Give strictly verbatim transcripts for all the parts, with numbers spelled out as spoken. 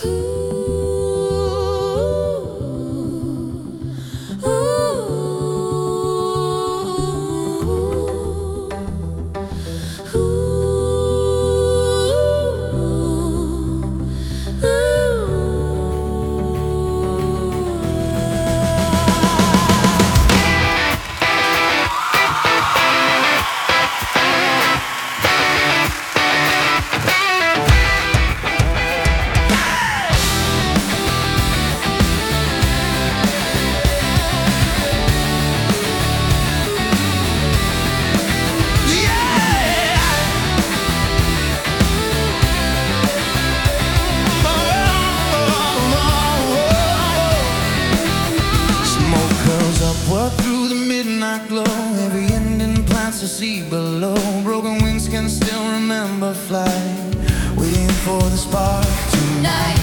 Through the midnight glow, every ending plants to see below. Broken wings can still remember flying, waiting for the spark tonight.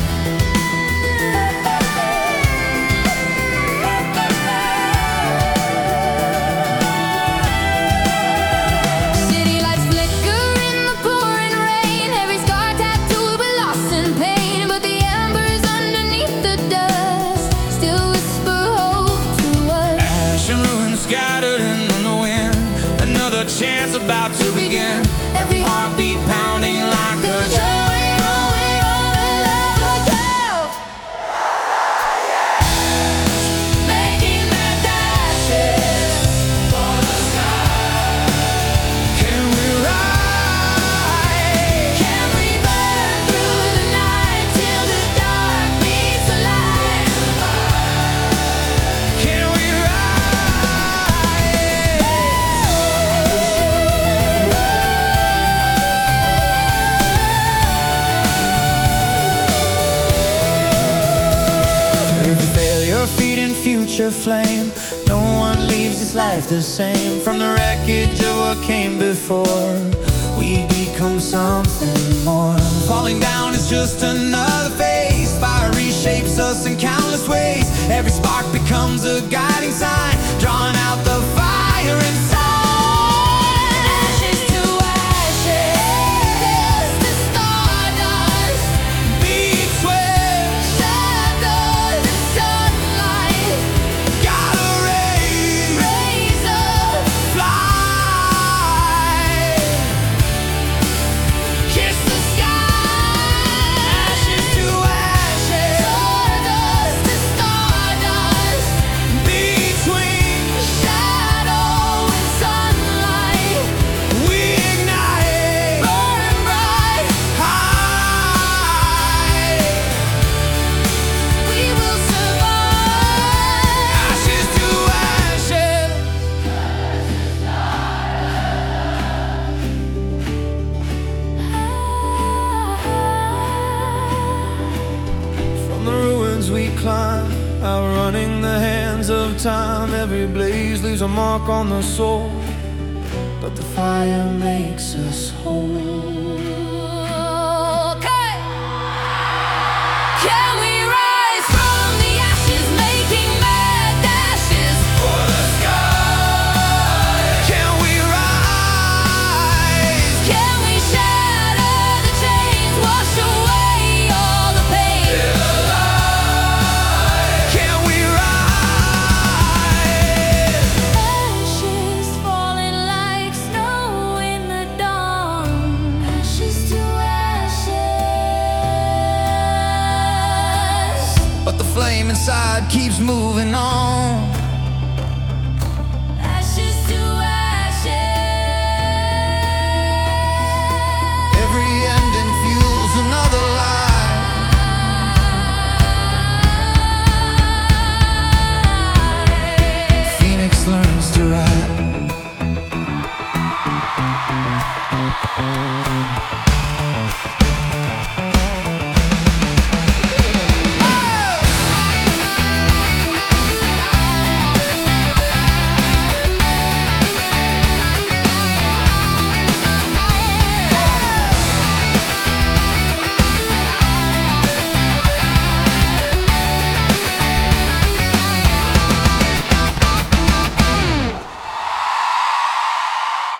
City lights flicker in the pouring rain, every scar tattooed with loss and pain. But the embers underneath the dust still whisper hope to us. Ash and ruins scattered in the wind, another chance about to begin. Every heartbeat pounding like a drum. Future flame, no one leaves this life the same. From the wreckage of what came before, we become something more. Falling down is just another phase. Fire reshapes us in countless ways. Every spark becomes a guiding sign, drawing out the fire inside. We climb, outrunning the hands of time. Every blaze leaves a mark on the soul, but the fire makes us whole. But the flame inside keeps moving on. Ashes to ashes. Every ending fuels another life. Phoenix learns to ride.